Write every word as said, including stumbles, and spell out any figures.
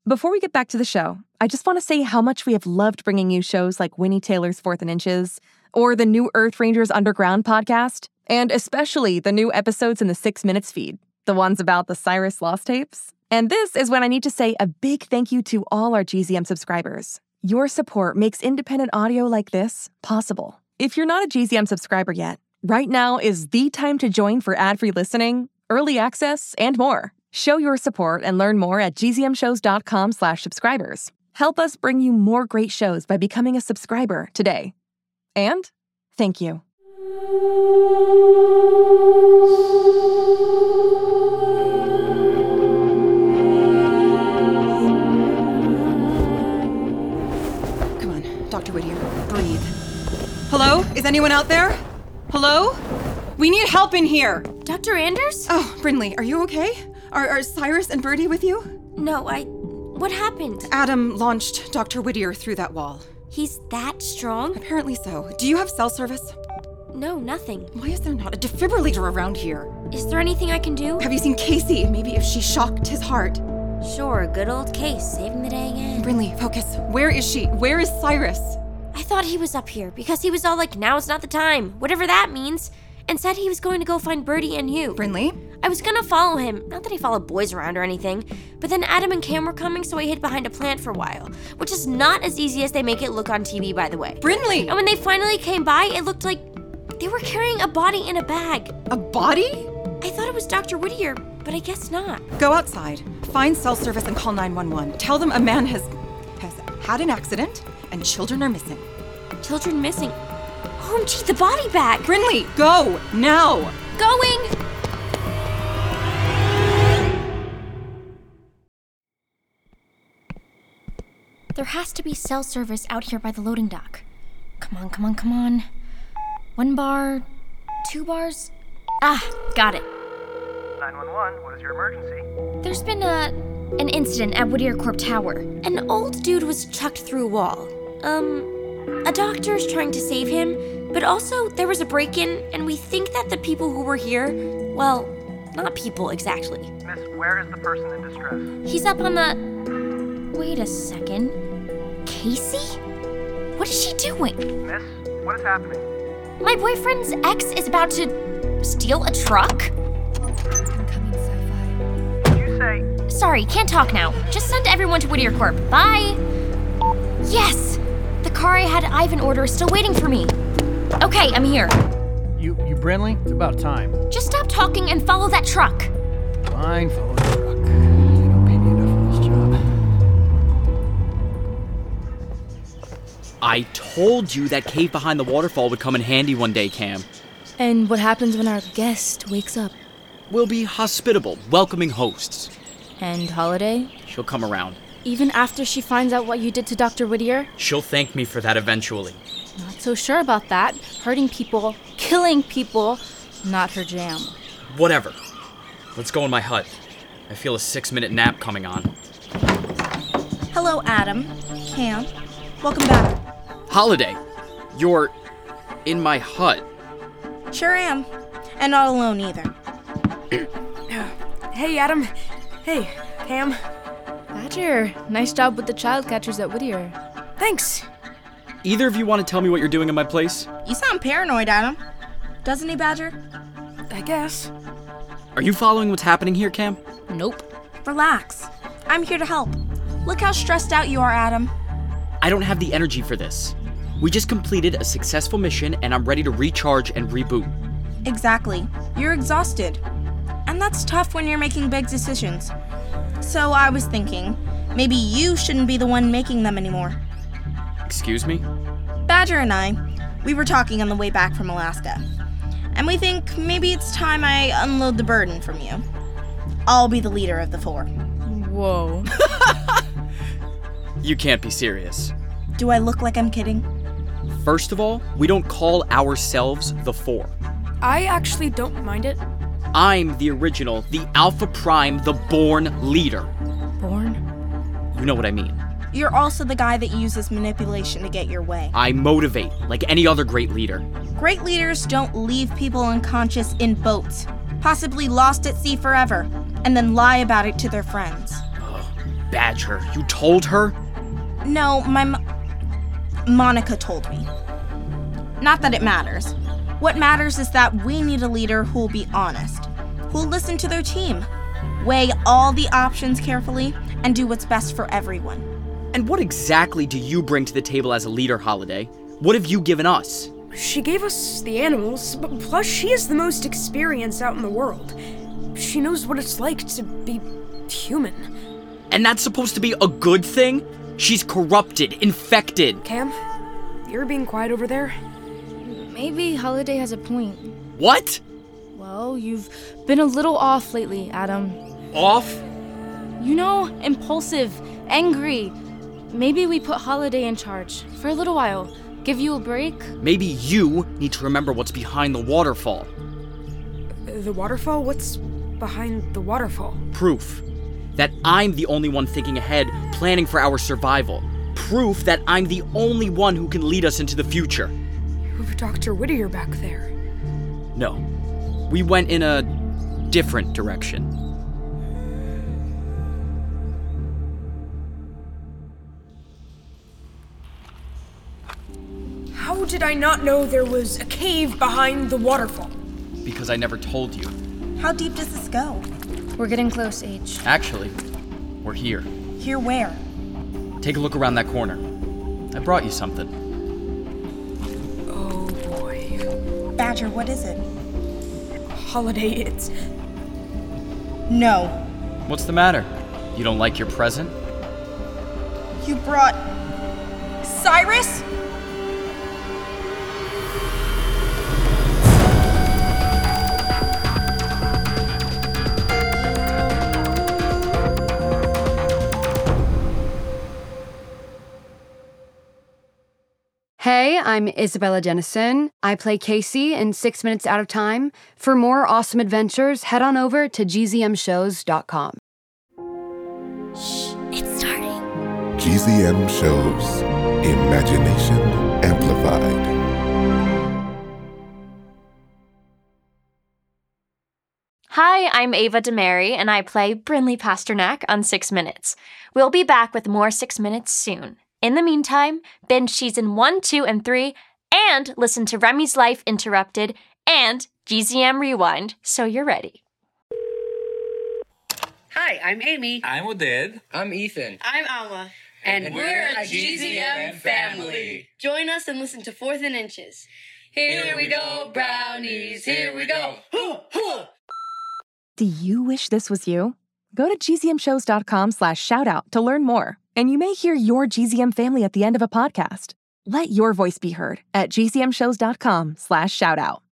Before we get back to the show, I just want to say how much we have loved bringing you shows like Winnie Taylor's Fourth and Inches, or the new Earth Rangers Underground podcast, and especially the new episodes in the Six Minutes feed, the ones about the Cyrus Lost tapes. And this is when I need to say a big thank you to all our G Z M subscribers. Your support makes independent audio like this possible. If you're not a G Z M subscriber yet, right now is the time to join for ad-free listening, early access, and more. Show your support and learn more at gzmshows.com slash subscribers. Help us bring you more great shows by becoming a subscriber today. And thank you. Come on, Doctor Whittier, breathe. Hello? Is anyone out there? Hello? We need help in here. Doctor Anders? Oh, Brinley, are you okay? Are, are Cyrus and Birdie with you? No, I... What happened? Adam launched Doctor Whittier through that wall. He's that strong? Apparently so. Do you have cell service? No, nothing. Why is there not a defibrillator around here? Is there anything I can do? Have you seen Casey? Maybe if she shocked his heart. Sure, good old Case, saving the day again. Brinley, focus. Where is she? Where is Cyrus? I thought he was up here because he was all like, now's not the time, whatever that means, and said he was going to go find Birdie and you. Brinley? I was gonna follow him, not that I follow boys around or anything, but then Adam and Cam were coming, so I hid behind a plant for a while, which is not as easy as they make it look on T V, by the way. Brinley! And when they finally came by, it looked like they were carrying a body in a bag. A body? I thought it was Doctor Whittier, but I guess not. Go outside, find cell service and call nine one one. Tell them a man has has had an accident and children are missing. Children missing. O M G, the body bag! Brinley, go! Now! Going! There has to be cell service out here by the loading dock. Come on, come on, come on. One bar, two bars. Ah, got it. nine one one, what is your emergency? There's been a an incident at Whittier Corp Tower. An old dude was chucked through a wall. Um, a doctor's trying to save him, but also there was a break-in, and we think that the people who were here, well, not people exactly. Miss, where is the person in distress? He's up on the... Wait a second. Casey? What is she doing? Miss, what is happening? My boyfriend's ex is about to steal a truck? Incoming sci-fi. Did you say... Sorry, can't talk now. Just send everyone to Whittier Corp. Bye! Yes! The car I had Ivan order is still waiting for me. Okay, I'm here. You, you Brinley? It's about time. Just stop talking and follow that truck. Fine, follow the truck. They don't pay me enough for this job. I told you that cave behind the waterfall would come in handy one day, Cam. And what happens when our guest wakes up? We'll be hospitable, welcoming hosts. And Holiday? She'll come around. Even after she finds out what you did to Doctor Whittier? She'll thank me for that eventually. Not so sure about that. Hurting people, killing people, not her jam. Whatever. Let's go in my hut. I feel a six-minute nap coming on. Hello, Adam. Cam. Welcome back. Holiday, you're in my hut. Sure am. And not alone either. Hey, Adam. Hey, Cam. Badger, nice job with the child catchers at Whittier. Thanks. Either of you want to tell me what you're doing in my place? You sound paranoid, Adam. Doesn't he, Badger? I guess. Are you following what's happening here, Cam? Nope. Relax. I'm here to help. Look how stressed out you are, Adam. I don't have the energy for this. We just completed a successful mission and I'm ready to recharge and reboot. Exactly. You're exhausted. And that's tough when you're making big decisions. So I was thinking, maybe you shouldn't be the one making them anymore. Excuse me? Badger and I, we were talking on the way back from Alaska. And we think maybe it's time I unload the burden from you. I'll be the leader of the four. Whoa. You can't be serious. Do I look like I'm kidding? First of all, we don't call ourselves the Four. I actually don't mind it. I'm the original, the Alpha Prime, the born leader. Born? You know what I mean. You're also the guy that uses manipulation to get your way. I motivate, like any other great leader. Great leaders don't leave people unconscious in boats, possibly lost at sea forever, and then lie about it to their friends. Ugh, Badger, you told her? No, my mo- Monica told me. Not that it matters. What matters is that we need a leader who'll be honest, who'll listen to their team, weigh all the options carefully, and do what's best for everyone. And what exactly do you bring to the table as a leader, Holiday? What have you given us? She gave us the animals, but plus she is the most experienced out in the world. She knows what it's like to be human. And that's supposed to be a good thing? She's corrupted, infected. Cam, you're being quiet over there. Maybe Holiday has a point. What? Well, you've been a little off lately, Adam. Off? You know, impulsive, angry. Maybe we put Holiday in charge for a little while. Give you a break? Maybe you need to remember what's behind the waterfall. The waterfall? What's behind the waterfall? Proof that I'm the only one thinking ahead, planning for our survival. Proof that I'm the only one who can lead us into the future. You have Doctor Whittier back there. No, we went in a different direction. How did I not know there was a cave behind the waterfall? Because I never told you. How deep does this go? We're getting close, H. Actually, we're here. Here where? Take a look around that corner. I brought you something. Oh boy. Badger, what is it? Holiday, it's... No. What's the matter? You don't like your present? You brought... Cyrus? Hey, I'm Isabella Jennison. I play Casey in Six Minutes Out of Time. For more awesome adventures, head on over to G Z M shows dot com. Shh, it's starting. G Z M Shows. Imagination Amplified. Hi, I'm Ava DeMary, and I play Brinley Pasternak on Six Minutes. We'll be back with more Six Minutes soon. In the meantime, binge season one, two, and three, and listen to Remy's Life Interrupted and G Z M Rewind, so you're ready. Hi, I'm Amy. I'm Oded. I'm Ethan. I'm Alma. And, and we're, we're a G Z M family. Join us and listen to Fourth and Inches. Here we go, brownies, here we go. Do you wish this was you? Go to G Z M shows dot com slash shoutout to learn more, and you may hear your G Z M family at the end of a podcast. Let your voice be heard at G Z M shows dot com slash shoutout.